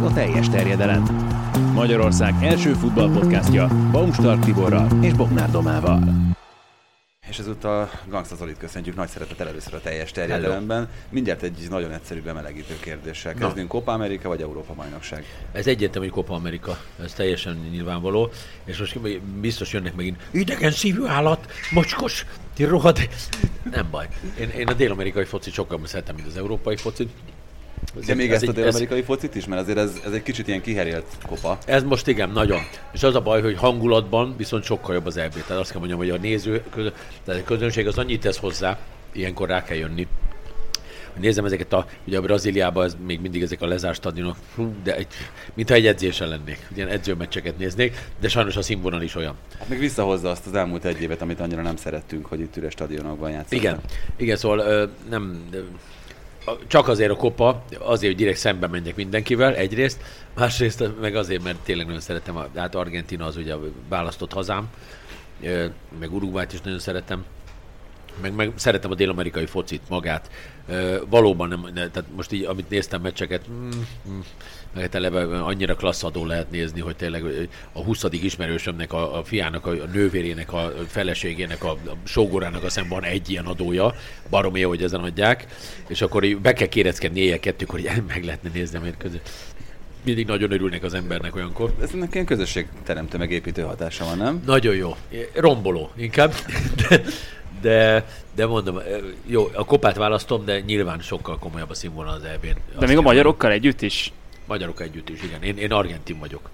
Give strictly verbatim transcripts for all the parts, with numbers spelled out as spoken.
a teljes terjedelem. Magyarország első futballpodcastja Baumstark Tiborral és Bognár Domával. És ezúttal Gangsta Zolit köszöntjük nagy szeretettel először a teljes terjedelemben. Hello. Mindjárt egy nagyon egyszerű bemelegítő kérdéssel. Kezdünk, Copa America vagy Európa bajnokság? Ez egyértelmű, hogy Copa America. Ez teljesen nyilvánvaló. És most biztos jönnek megint idegen szívű állat, mocskos, ti rohad. Nem baj. Én, én a dél-amerikai focit sokkal szeretem, mint az európai focit. De még ez ezt a dél-amerikai ez... focit is? Mert azért ez, ez egy kicsit ilyen kiherélt kopa. Ez most igen, nagyon. És az a baj, hogy hangulatban viszont sokkal jobb az é bé. Tehát azt kell mondjam, hogy a néző, köz... tehát a közönség az annyit tesz hozzá, ilyenkor rá kell jönni. Nézem ezeket a, ugye a Brazíliában ez még mindig ezek a lezárt stadionok, de egy, mintha egy edzésen lennék, ilyen edzőmeccseket néznék, de sajnos a színvonal is olyan. Hát még visszahozza azt az elmúlt egy évet, amit annyira nem szerettünk, hogy itt üres stadionokban játszottak. Igen, igen, szóval nem... Csak azért a Copa, azért, hogy direkt szembe menjek mindenkivel, egyrészt, másrészt meg azért, mert tényleg nagyon szeretem, hát Argentína az ugye választott hazám, meg Uruguayt is nagyon szeretem, meg, meg szeretem a dél-amerikai focit magát. Valóban nem, tehát most így, amit néztem meccseket, mm, mm, meg eleve annyira klasszadó lehet nézni, hogy tényleg a huszadik ismerősömnek, a, a fiának, a, a nővérének, a feleségének, a, a sógorának a szemben van egy ilyen adója, baromi jó, hogy ezen adják, és akkor be kell kéreckedni éjjel-kettőkor, hogy meg lehetne nézni a mérkőzést. Mindig nagyon örülnek az embernek olyankor. Ez ennek ilyen közösségteremtő megépítő hatása van, nem? Nagyon jó. Romboló inkább. De, de, de mondom, jó, a kopát választom, de nyilván sokkal komolyabb a színvonal az é bén. De még a magyarokkal együtt is? Magyarok együtt is, igen. Én, én argentin vagyok.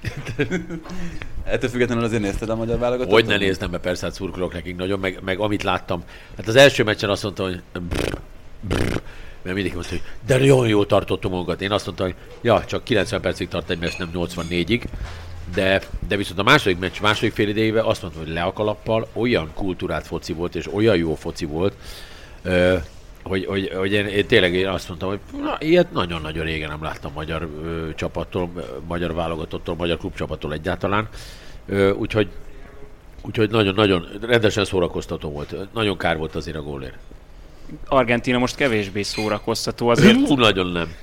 Ettől függetlenül azért nézted a magyar válogatottat? Hogy ne néznem be, persze, hát szurkolok nekik nagyon, meg, meg amit láttam. Hát az első meccsen azt mondtam, hogy brr, brr, mert mindenki mondta, hogy de nagyon jól tartottunk magunkat. Én azt mondtam, hogy ja, csak kilencven percig tart egy meccs, nem nyolcvannégyig. De, de viszont a második meccs, második fél idejével azt mondtam, hogy le a kalappal, olyan kultúrált foci volt, és olyan jó foci volt, ö, hogy, hogy, hogy én, én tényleg én azt mondtam, hogy na, ilyet nagyon-nagyon régen nem láttam magyar ö, csapattól, magyar válogatottól, magyar klubcsapattól egyáltalán. Ö, úgyhogy, úgyhogy nagyon-nagyon rendesen szórakoztató volt. Nagyon kár volt azért a gólért. Argentína most kevésbé szórakoztató azért. Hú, nagyon nem.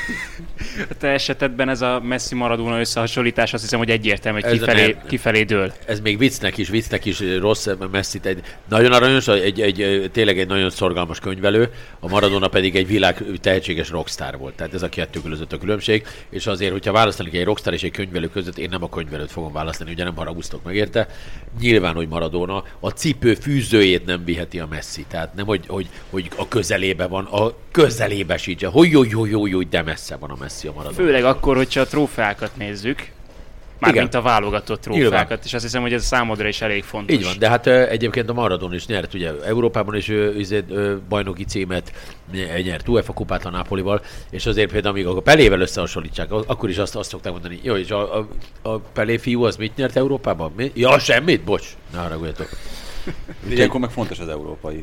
A te esetedben ez a Messi-Maradona összehasonlítás, azt hiszem, hogy egyértelmű, hogy kifelé, kifelé dől. Ez még viccnek is, viccnek is rossz, Messit egy nagyon aranyos, egy, egy, egy, tényleg egy nagyon szorgalmas könyvelő, a Maradona pedig egy világ tehetséges rockstar volt. Tehát ez a kettő között a különbség, és azért, hogyha választanék egy rockstar és egy könyvelő között, én nem a könyvelőt fogom választani, ugye nem haragudtok meg érte. Nyilván, hogy Maradona a cipő fűzőjét nem viheti a Messi, tehát nem, hogy, hogy, hogy a közelébe van, a közelébe sígye, hogy jó, jó, jó, jó, de messze van a Messi a Maradona. Főleg akkor, hogyha a trófeákat nézzük, mármint a válogatott trófeákat, Nyilván. És azt hiszem, hogy ez számodra is elég fontos. Így van, de hát egyébként a Maradona is nyert, ugye Európában is ő, bajnoki címet nyert, u ef á kupát a Napolival, és azért például, amíg a Pelével összehasonlítsák, akkor is azt, azt szokták mondani, jó, és a, a, a Pelé fiú az mit nyert Európában? Mi? Ja, semmit? Bocs, ne haragudjatok. Ilyenkor meg fontos az európai.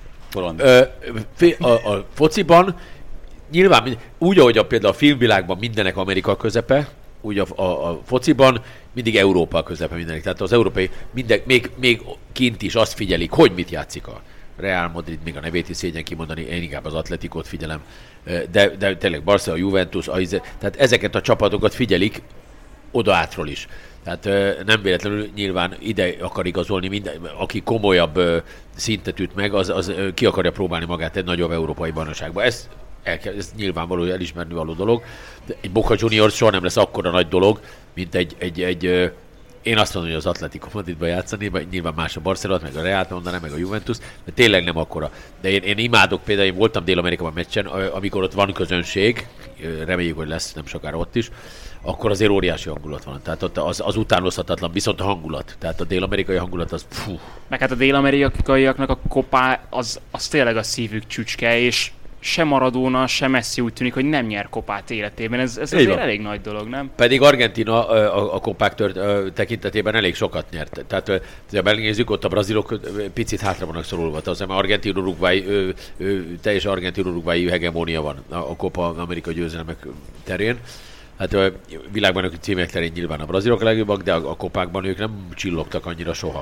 Ö, a, a fociban nyilván úgy, ahogy a, például a filmvilágban mindenek Amerika közepe, úgy a, a, a fociban mindig Európa közepe mindenek. Tehát az európai, minden, még, még kint is azt figyelik, hogy mit játszik a Real Madrid, még a nevét is szégyen kimondani, én inkább az Atleticót figyelem, de, de tényleg Barcelona, Juventus, a, tehát ezeket a csapatokat figyelik oda átról is. Tehát nem véletlenül nyilván ide akar igazolni minden, aki komolyabb szintet üt meg, az, az ki akarja próbálni magát egy nagyobb európai bajnokságba. Ez, ez nyilvánvaló, elismerni való dolog. De egy Boca Juniors soha nem lesz akkora nagy dolog, mint egy, egy, egy én azt mondom, hogy az Atletico Madridba játszani, vagy nyilván más a Barcelona, meg a Real mondanám, meg a Juventus, de tényleg nem akkora. De én, én imádok például, én voltam Dél-Amerikában meccsen, amikor ott van közönség, reméljük, hogy lesz nem sokára ott is, akkor azért óriási hangulat van. Tehát ott az, az utánozhatatlan, viszont a hangulat. Tehát a dél-amerikai hangulat az fú. Meg hát a dél-amerikaiaknak a kopá az, az tényleg a szívük csücske, és se Maradona, se Messi úgy tűnik, hogy nem nyer kopát életében. Ez, ez azért elég nagy dolog, nem? Pedig Argentína a, a kopák tört, tekintetében elég sokat nyert. Tehát ha megnézzük, ott a brazilok picit hátra vannak szorulva. Az argentin-uruguay, teljes argentin-uruguayi hegemónia van a, a kopa amerikai győzelmek terén. Hát a világbajnoki címek terén nyilván a brazilok a legjobbak, de a, a kopákban ők nem csillogtak annyira soha.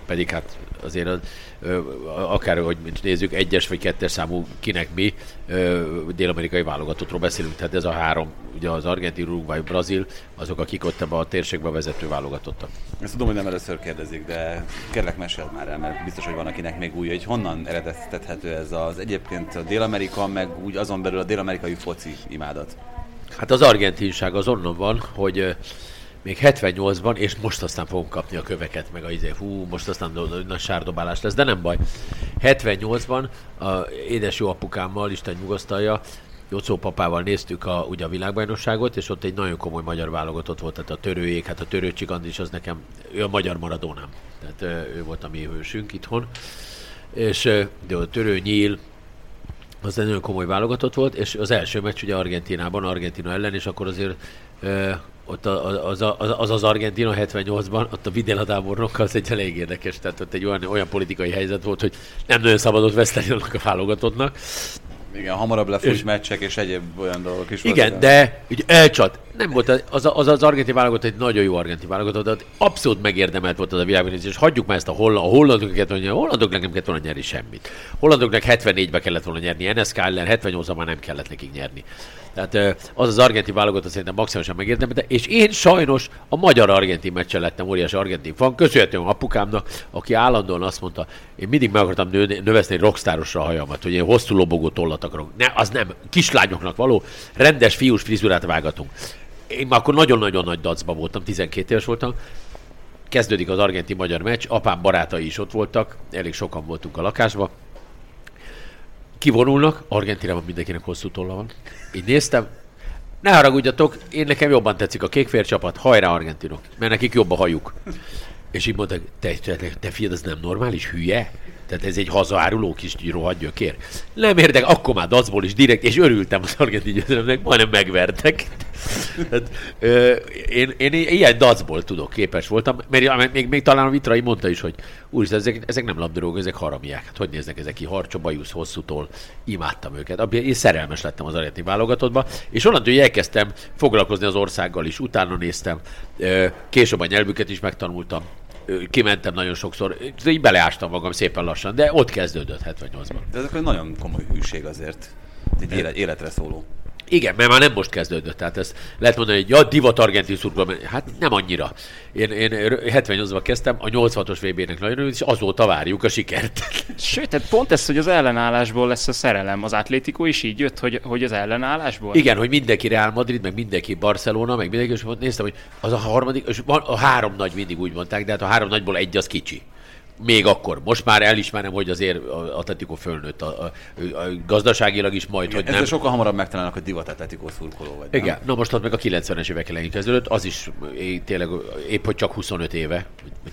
pedig hát azért az, akár, hogy nézzük, egyes vagy kettes számú kinek mi, dél-amerikai válogatottról beszélünk, tehát ez a három, ugye az argentin, uruguay, brazil, azok, akik ott ebben a térségben vezető válogatottak. Ezt tudom, hogy nem először kérdezik, de kérlek meséld már el, mert biztos, hogy van, akinek még új, hogy honnan eredeztethető ez az egyébként a Dél-Amerika, meg úgy azon belül a dél-amerikai foci imádat. Hát az argentinság az onnan van, hogy még hetvennyolcban, és most aztán fogunk kapni a köveket, meg a izé, hú, most aztán nagy sárdobálás lesz, de nem baj. hetvennyolcban a édes jó apukámmal, Isten nyugosztalja, Jocó papával néztük a, ugye a világbajnokságot, és ott egy nagyon komoly magyar válogatott volt, tehát a törőjék, hát a törőcsik Andis az nekem, ő a magyar Maradónám, tehát ő volt a mi hősünk itthon, és de a törő nyíl, az egy nagyon komoly válogatott volt, és az első meccs ugye Argentinában, Argentina ellen, és akkor azért ö, ott a, az, az, az az Argentina hetvennyolcban, ott a Videla tábornokkal az egy elég érdekes, tehát ott egy olyan, olyan politikai helyzet volt, hogy nem nagyon szabadott veszteni annak a válogatottnak. Igen, hamarabb lefújt meccsek és egyéb olyan dolgok is igen, voltak. De ugye elcsat. Nem volt az az, az, az argentin válogatott egy nagyon jó argentin válogatott, de abszolút megérdemelt volt az a világbajnokság, és hagyjuk már ezt a holland, a hollandoknak, a hollandoknak nem kellett volna nyerni semmit. Hollandoknak hetvennégyben kellett volna nyerni, en es ká ellen hetvennyolcban már nem kellett nekik nyerni. Tehát az az argentin válogatott szerintem maximálisan megérdemelte, és én sajnos a magyar-argentin meccsen lettem óriási argentin fan, köszönhetően apukámnak, aki állandóan azt mondta, én mindig meg akartam nő, növeszteni rockstárosra a hajamat, hogy én hosszú lobogó tollat akarok. Ne, az nem, kislányoknak való, rendes fiús frizurát vágatunk. Én már akkor nagyon-nagyon nagy dacban voltam, tizenkét éves voltam. Kezdődik az argentin-magyar meccs, apám barátai is ott voltak, elég sokan voltunk a lakásban. Kivonulnak, Argentinában mindenkinek hosszú tolla van. Így néztem, ne haragudjatok, én nekem jobban tetszik a kékfehér csapat, hajrá argentinok, mert nekik jobb a hajuk. És így mondták, te, te, te, te fiad, ez nem normális, hülye? Tehát ez egy hazaáruló kis rohadt gyökér. Nem érdek, akkor már dacból is direkt, és örültem az argentin győzelemnek, majdnem megvertek. Tehát, ö, én, én ilyen dacból tudok, képes voltam, mert még, még talán a Vitrai mondta is, hogy úristen, ezek, ezek nem labdarúgók, ezek haramiák. Hát hogy néznek ezek ki? Harcsa, bajusz, hosszútól. Imádtam őket. Én szerelmes lettem az argentin válogatottba, és onnantól elkezdtem foglalkozni az országgal is. Utána néztem, később a nyelvüket is megtanultam. Kimentem nagyon sokszor, így beleástam magam szépen lassan, de ott kezdődött hetvennyolcban. De ez egy nagyon komoly hűség azért, egy élet, életre szóló. Igen, mert már nem most kezdődött, tehát ezt lehet mondani, hogy ja, divat argentin szurkoló, hát nem annyira. Én, én hetvennyolcban kezdtem, a nyolcvanhatos vé bének nagyon örült, és azóta várjuk a sikert. Sőt, tehát pont ez, hogy az ellenállásból lesz a szerelem. Az Atlético is így jött, hogy, hogy az ellenállásból? Igen, hogy mindenki Real Madrid, meg mindenki Barcelona, meg mindenki, és néztem, hogy az a harmadik, és a három nagy mindig úgy mondták, de hát a három nagyból egy az kicsi. Még akkor. Most már elismerem, hogy azért az Atletico fölnőtt a, a, a gazdaságilag is majd, igen, hogy nem. Sokkal hamarabb megtalálnak, hogy divat Atletico szurkoló vagy. Igen, na most ott meg a kilencvenes évek elején kezdődött, az is tényleg épp, hogy csak huszonöt éve,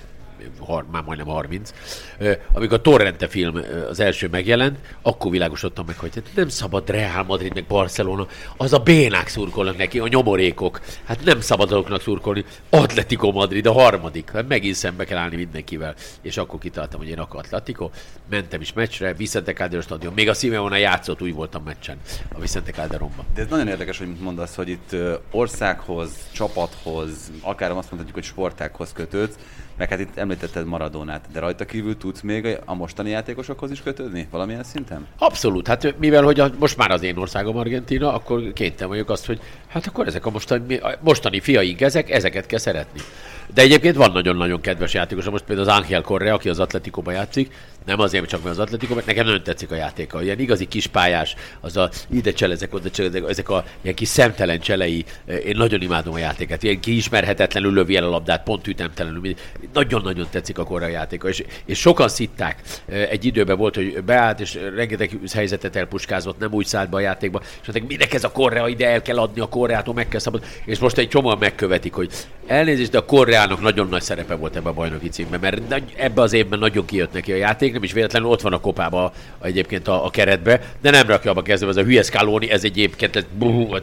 már majdnem harminc, amikor a Torrente film az első megjelent, akkor világosodtam meg, hogy nem szabad Real Madrid meg Barcelona, az a bénák szurkolnak neki, a nyomorékok, hát nem szabad azoknak szurkolni, Atletico Madrid a harmadik, hát megint szembe kell állni mindenkivel, és akkor kitaláltam, hogy én akkor Atletico, mentem is meccsre, Vicente Calderón stadion, még a Simeone játszott, úgy voltam meccsen a Vicente Calderónban. De ez nagyon érdekes, hogy mondasz, hogy itt országhoz, csapathoz, akár azt mondhatjuk, hogy sportághoz kötődsz, meg hát itt említetted Maradónát, de rajta kívül tudsz még a mostani játékosokhoz is kötődni? Valamilyen szinten? Abszolút, hát mivel hogy a, most már az én országom Argentína, akkor kénytelen vagyok azt, hogy hát akkor ezek a mostani, a mostani fiaink, ezek, ezeket kell szeretni. De egyébként van nagyon-nagyon kedves játékos, most például az Ángel Correa, aki az Atleticóban játszik, nem azért csak mert az Atletico, mert nekem nagyon tetszik a játéka. Ilyen igazi kispályás, az a ide cselezek, oda cselezek, ezek a ilyen kis szemtelen cselei, én nagyon imádom a játékát. Ilyen kiismerhetetlenül lövi el a labdát, pont ütemtelenül. Nagyon-nagyon tetszik a Correa játéka. És, és sokan szitták. Egy időben volt, hogy beállt, és rengeteg helyzetet elpuskázott, nem úgy szállt be a játékba. És mondták, minek ez a Correa, ide el kell adni a Correától, meg kell szabad. És most egy csomóan megkövetik, hogy elnézést, de a Correának nagyon nagy szerepe volt ebben a bajnoki címben, mert ebben az évben nagyon kijött neki a játék. Nem is véletlenül ott van a kopába a, egyébként a, a keretbe, de nem rakja abba kezdve, ez a hülye Scaloni, ez egyébként, ez buh,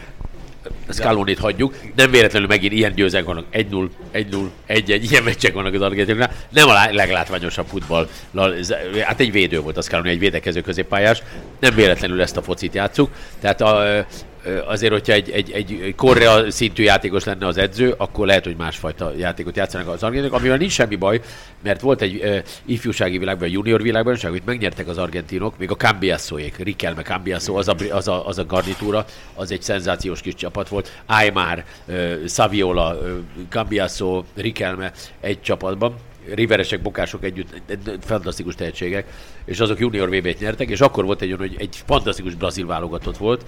Scalonit hagyjuk, nem véletlenül megint ilyen győzelmek vannak, egy null, egy null, egy egy, ilyen meccsek vannak az argentinoknál, nem a leglátványosabb futball, hát egy védő volt a Scaloni, egy védekező középpályás, nem véletlenül ezt a focit játsszuk, tehát a, azért, hogyha egy, egy, egy Korea szintű játékos lenne az edző, akkor lehet, hogy másfajta játékot játszanak az argentinok, amivel nincs semmi baj, mert volt egy uh, ifjúsági világban, junior világban, hogy megnyertek az argentinok, még a Cambiasoék, Riquelme, Cambiaso, az a, az, a, az a garnitúra, az egy szenzációs kis csapat volt. Aymar, uh, Saviola, uh, Cambiaso, Riquelme egy csapatban. Riveresek, bokások együtt, fantasztikus tehetségek, és azok junior vé bét nyertek, és akkor volt egy olyan, hogy egy fantasztikus brazil válogatott volt,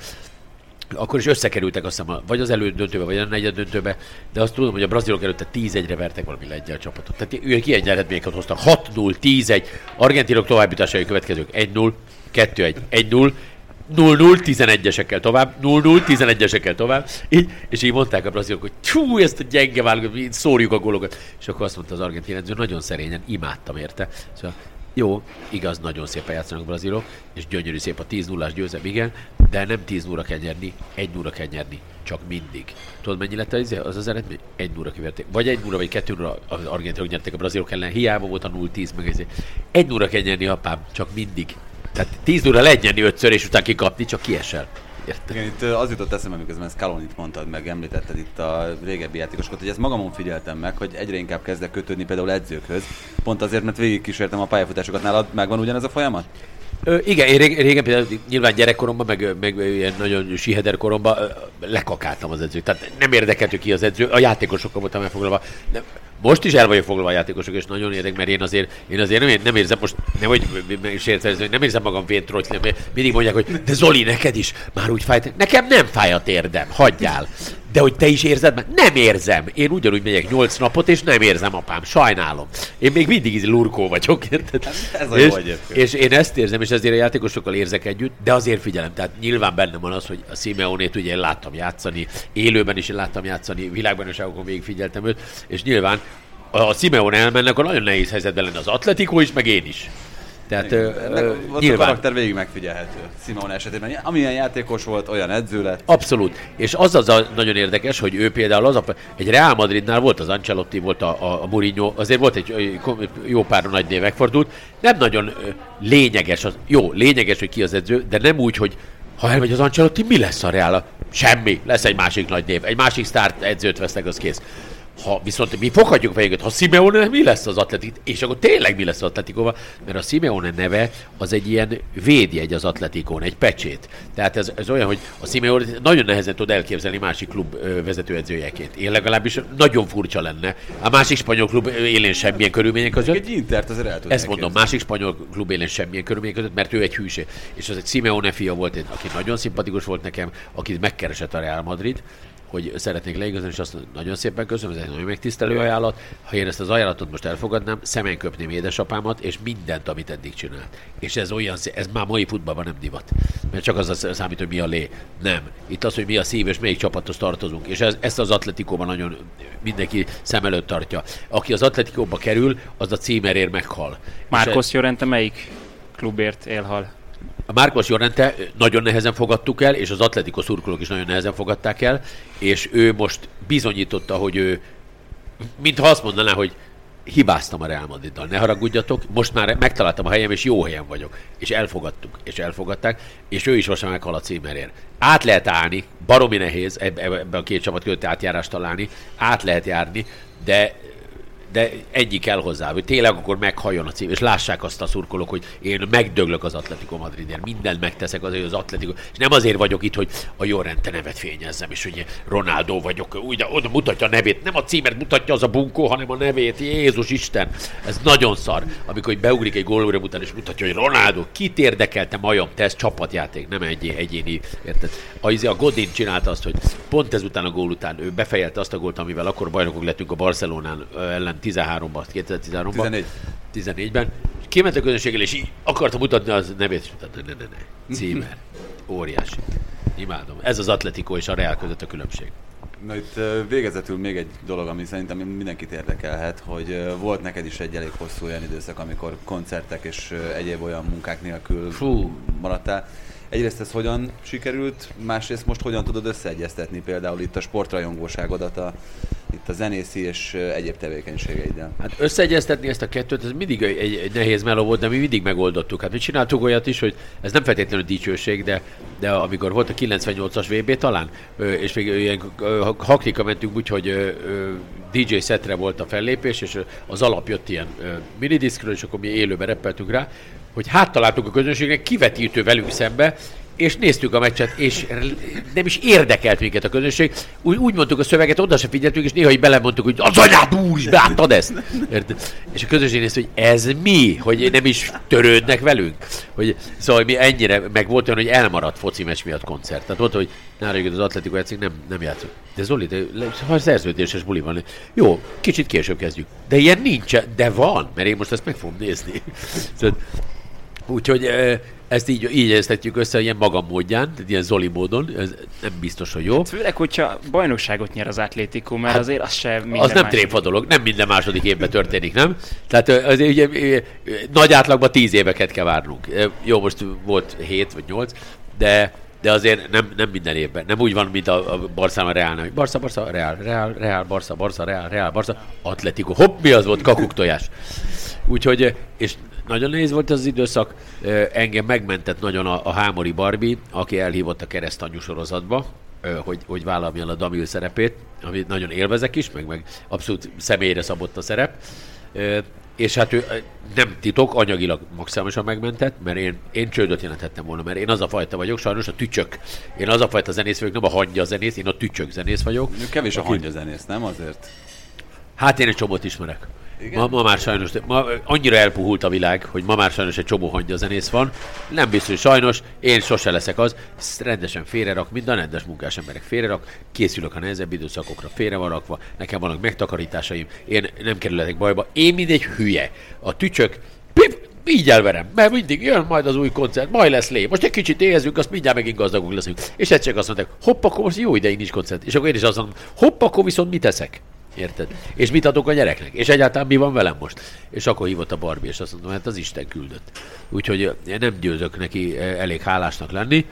akkor is összekerültek azt hiszem, vagy az elődöntőbe, vagy a negyeddöntőbe, de azt tudom, hogy a brazilok előtte tíz egyre vertek valami lengyel csapatot. Tehát ők ilyen eredményeket hoztak. hat null, tíz egy, argentinok továbbjutásai következők egy null, kettő egy, egy null, null null, tizenegyesekkel tovább, null null, tizenegyesekkel tovább, így, és így mondták a brazilok, hogy tyú, ezt a gyenge válogatot, szórjuk a gólokat. És akkor azt mondta az argentin edző, nagyon szerényen, imádtam érte. Szóval jó, igaz, nagyon szépen játszanak a brazilok, és gyönyörű szép a tíz nullás győzelem, igen, de nem tíz nullra kell nyerni, egy nullra kell nyerni, csak mindig. Tudod, mennyi lett az az, az eredmény? egy nullra kiverték. Vagy egy nullra, vagy kettő nullra az argentinok nyerték a brazilok ellen, hiába volt a null tíz, meg ezért. egy nullra kell nyerni, apám, csak mindig. Tehát tíz nullra lehet nyerni ötször, és utána kikapni, csak kiesel. Érted? Igen, itt az jutott eszembe, miközben Scalonit mondtad meg, említetted itt a régebbi játékosokat, hogy ezt magamon figyeltem meg, hogy egyre inkább kezdek kötődni például edzőkhöz. Pont azért, mert végigkísértem a pályafutásokat. Nálad megvan ugyanez a folyamat? Ö, igen, én régen, régen például nyilván gyerekkoromban, meg, meg ilyen nagyon siheder koromban ö, lekakáltam az edzőt. Tehát nem érdekelt, ki az edző, a játékosokkal voltam elfoglalva. Nem, most is el vagyok foglalva a játékosok, és nagyon érdek, mert én azért, én azért nem, nem érzem, most nem hogy sértve, nem érzem magam véntrottyli, mindig mondják, hogy de Zoli, neked is már úgy fájt. Nekem nem fáj a térdem, hagyjál. De hogy te is érzed, mert nem érzem. Én ugyanúgy megyek nyolc napot, és nem érzem, apám. Sajnálom. Én még mindig így lurkó vagyok, érted? Ez a és, jó egyébként. és én ezt érzem, és ezért a játékosokkal érzek együtt, de azért figyelem. Tehát nyilván bennem van az, hogy a Simeonét ugye én láttam játszani, élőben is én láttam játszani, világbajnokságokon végig figyeltem őt, és nyilván a Simeone elmennek, akkor nagyon nehéz helyzetben lenne az Atletico is, meg én is. Tehát ö, ö, nyilván. A karakter végig megfigyelhető Simeone esetében. Amilyen játékos volt, olyan edző lett. Abszolút. És az az a nagyon érdekes, hogy ő például az a, egy Real Madridnál volt az Ancelotti, volt a, a, a Mourinho, azért volt egy jó pár nagy név megfordult. Nem nagyon lényeges, az, jó, lényeges, hogy ki az edző, de nem úgy, hogy ha elmegy az Ancelotti, mi lesz a Real? Semmi. Lesz egy másik nagy név. Egy másik sztárt edzőt vesznek, az kész. Ha viszont mi foghatjuk fejünket, ha Simeone, mi lesz az Atletik? És akkor tényleg mi lesz az Atletikóval? Mert a Simeone neve az egy ilyen védjegy az Atletikón, egy pecsét. Tehát ez, ez olyan, hogy a Simeone nagyon nehezen tud elképzelni másik klub vezetőedzőjeként. Én legalábbis nagyon furcsa lenne. A másik spanyol klub élén semmilyen körülmények között. Egy Intert azért el tudják. Ezt mondom, másik spanyol klub élén semmilyen körülmények között, mert ő egy hűség. És az egy Simeone fia volt, aki nagyon szimpatikus volt nekem, akit megkeresett a Real Madrid, hogy szeretnék leigazolni, és azt nagyon szépen köszönöm, ez egy nagyon megtisztelő ajánlat. Ha én ezt az ajánlatot most elfogadnám, szemen köpném édesapámat, és mindent, amit eddig csinált. És ez olyan, ez már mai futballban nem divat. Mert csak az a számít, hogy mi a lé. Nem. Itt az, hogy mi a szív, és melyik csapathoz tartozunk. És ez, ezt az Atletikóban nagyon mindenki szem előtt tartja. Aki az Atletikóba kerül, az a címerért meghal. Marcos Llorente melyik klubért élhal? A Marcos Llorente nagyon nehezen fogadtuk el, és az Atletico szurkolók is nagyon nehezen fogadták el, és ő most bizonyította, hogy ő, mintha azt mondaná, hogy hibáztam a Real Madriddal, ne haragudjatok, most már megtaláltam a helyem, és jó helyen vagyok. És elfogadtuk, és elfogadták, és ő is most már meghal a címerért. Át lehet állni, baromi nehéz ebben a két csapat közötti átjárást találni, át lehet járni, de de ennyi kell hozzá, hogy tényleg akkor meghalljon a cím, és lássák azt a szurkolók, hogy én megdöglök az Atletico Madridért, mindent megteszek azért az Atletico, és nem azért vagyok itt, hogy a Llorente nevet fényezzem, és hogy Ronaldo vagyok, úgy, oda mutatja a nevét, nem a címet mutatja az a bunkó, hanem a nevét, Jézus Isten, ez nagyon szar, amikor beugrik egy gólóra után, és mutatja, hogy Ronaldo, kit érdekelte majom, te ez csapatjáték, nem egy egyéni, érted? A, a Godin csinálta azt, hogy pont ezután a gól után ő befejelte azt a gólt, amivel akkor bajnokok lettünk a Barcelonán ellen tizenháromban, kétezer-tizenháromban, tizennégy. tizennégyben, kiment a közönséggel, és így akarta mutatni az nevét, és mondta, ne, ne, ne, Címer, óriási. Imádom. Ez az Atletico és a Real között a különbség. Na itt végezetül még egy dolog, ami szerintem mindenkit érdekelhet, hogy volt neked is egy elég hosszú olyan időszak, amikor koncertek és egyéb olyan munkák nélkül Fú. maradtál. Egyrészt ez hogyan sikerült, másrészt most hogyan tudod összeegyeztetni például itt a sportrajongóságodat a, itt a zenészi és egyéb tevékenységeiddel? Hát összeegyeztetni ezt a kettőt, ez mindig egy, egy nehéz meló volt, de mi mindig megoldottuk. Hát mi csináltuk olyat is, hogy ez nem feltétlenül dicsőség, de, de amikor volt a kilencvennyolcas vé bé talán, és még ilyen haklika mentünk úgy, hogy dé dzsé szetre volt a fellépés, és az alap jött ilyen minidiszkről, és akkor mi élőben reppeltünk rá, hogy háttaláltuk a közönségnek, kivetítő velünk szembe, és néztük a meccset, és nem is érdekelt minket a közönség. Úgy, úgy mondtuk a szöveget, oda se figyeltünk, és néha így belemondtuk, hogy az anyád úr is beálltad ezt. Érted? És a közönség nézte, hogy ez mi? Hogy nem is törődnek velünk? Hogy, szóval mi ennyire, meg volt olyan, hogy elmaradt foci meccs miatt koncert. Tehát volt, hogy nála az Atletico játszik, nem, nem játszik. De Zoli, de, ha szerződéses buli van, jó, kicsit később kezdjük. De ilyen nincs, de van, mert én most ezt meg fogom nézni. Szóval, úgyhogy ezt így, így egyeztetjük össze ilyen magam módján, ilyen Zoli módon, ez nem biztos, hogy jó. Hát főleg, hogyha bajnokságot nyer az Atlético, mert hát azért az sem minden az nem tréfa dolog, nem minden második évben történik, nem? Tehát azért ugye nagy átlagban tíz éveket kell várnunk. Jó, most volt hét vagy nyolc, de de azért nem, nem minden évben. Nem úgy van, mint a, a Barcelona Reálnál. Barca, Barca, Reál, Reál, Reál, Barca, Barca, Reál, Reál, Barca, Atletico. Hopp, mi az volt? Kakuktojás. Úgyhogy, és nagyon nehéz volt az időszak. Engem megmentett nagyon a, a Hámori Barbie, aki elhívott a Keresztanyu sorozatba, hogy, hogy vállaljam a Damil szerepét, amit nagyon élvezek is, meg, meg abszolút személyre szabott a szerep. És hát ő nem titok, anyagilag maximálisan megmentett, mert én, én csődöt jelenthettem volna, mert én az a fajta vagyok, sajnos a tücsök. Én az a fajta zenész vagyok, nem a hangya zenész, én a tücsök zenész vagyok. Kevés a hangya zenész, nem azért? Hát én egy csomót ismerek. Ma, ma már sajnos, ma annyira elpuhult a világ, hogy ma már sajnos egy csomó hangya zenész van. Nem biztos, sajnos, én sose leszek az. Ezt rendesen félrerak, minden rendes munkás emberek félrerak, készülök a nehezebb időszakokra, félre van rakva, nekem vannak megtakarításaim, én nem kerülhetek bajba. Én mindegy hülye. A tücsök, pip, így elverem, mert mindig jön majd az új koncert, majd lesz lé. Most egy kicsit éhezzünk, azt mindjárt megint gazdagok leszünk. És egyszer azt mondták, hopp, akkor most jó ideig nincs koncert. És akkor én is azt mondom, hopp, akkor viszont mit teszek? Érted? És mit adok a gyereknek? És egyáltalán mi van velem most? És akkor hívott a Barbie, és azt mondom, hát az Isten küldött. Úgyhogy nem győzök neki elég hálásnak lenni.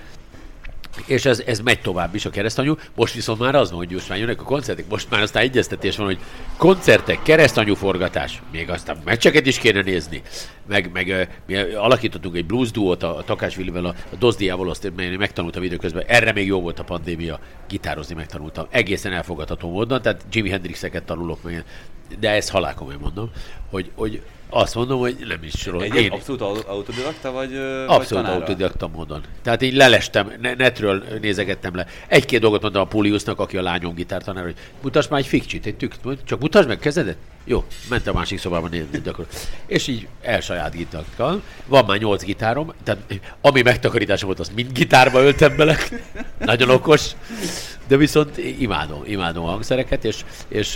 És ez, ez megy tovább is a Keresztanyu. Most viszont már az van, hogy most már jönnek a koncertek. Most már aztán egyeztetés van, hogy koncertek, Keresztanyu forgatás. Még aztán meccseket is kéne nézni. Meg, meg mi alakítottunk egy blues duót a, a Takács Willivel, a, a Dozdiával, azt én megtanultam időközben. Erre még jó volt a pandémia. Gitározni megtanultam. Egészen elfogadható módon. Tehát Jimi Hendrixeket tanulok meg. De ezt halálkomolyan mondom, hogy, hogy azt mondom, hogy nem is rossz. Egy én... abszolút autodidakta vagy Abszolút vagy autodidakta módon. Tehát így lelestem, netről nézegettem le. Egy-két dolgot mondtam a Puliusnak, aki a lányom gitártanár, hogy mutass már egy fikcsit, egy tük, csak mutasd meg kezedet. Jó, ment a másik szobában nézni, akkor. És így elsajátítottam. Van már nyolc gitárom, tehát ami megtakarításom volt, azt mind gitárba öltem bele. Nagyon okos. De viszont imádom, imádom a hangszereket, és, és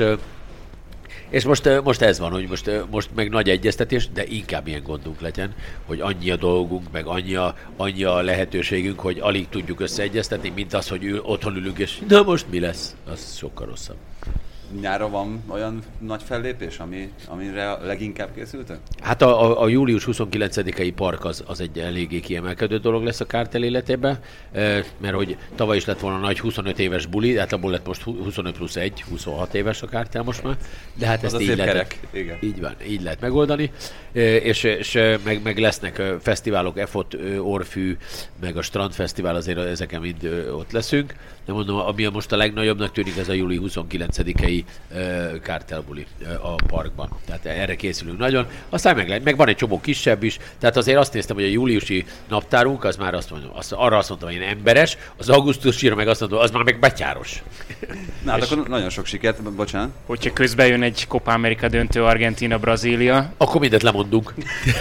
És most, most ez van, hogy most, most meg nagy egyeztetés, de inkább ilyen gondunk legyen, hogy annyi a dolgunk, meg annyi a, annyi a lehetőségünk, hogy alig tudjuk összeegyeztetni, mint az, hogy ül, otthon ülünk, és na most mi lesz? Az sokkal rosszabb. Nyáron van olyan nagy fellépés, ami, amire leginkább készültek? Hát a, a, a július huszonkilencedikei park az, az egy eléggé kiemelkedő dolog lesz a Kártel életében, mert hogy tavaly is lett volna nagy huszonöt éves buli, hát abból lett most huszonöt plusz egy, huszonhat éves a Kártel most már, de hát az ezt így lehet, Igen. így van, így lehet megoldani, és, és meg, meg lesznek fesztiválok, Efot, Orfű, meg a Strandfesztivál, azért ezeken mind ott leszünk, de mondom, ami most a legnagyobbnak tűnik, ez a július huszonkilencedikei kártelbuli a parkban. Tehát erre készülünk nagyon. Aztán meg, meg van egy csomó kisebb is, tehát azért azt néztem, hogy a júliusi naptárunk, az már azt mondom, azt, arra azt mondtam, hogy én emberes, az augusztusira meg azt mondom, az már meg betyáros. Na hát akkor nagyon sok sikert, bocsánat. Hogyha közben jön egy Copa America döntő, Argentína, Brazília. Akkor mindent lemondunk.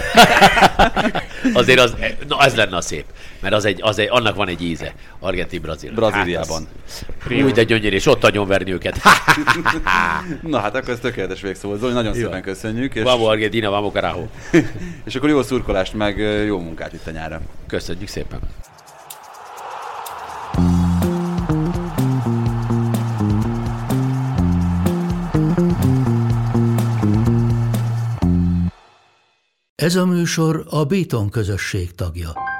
Azért az, na ez lenne a szép, mert az egy, az egy, annak van egy íze. Argentin, Brazília. Brazíliában. Hát úgy, de gyönyörű, és ott nagyon verni őket. Na hát akkor ez tökéletes végszó volt. Zoli, nagyon jó. Szépen köszönjük. És... Vamos Argentina, vamos carajo. És akkor jó szurkolást, meg jó munkát itt a nyára. Köszönjük szépen. Ez a műsor a Béton közösség tagja.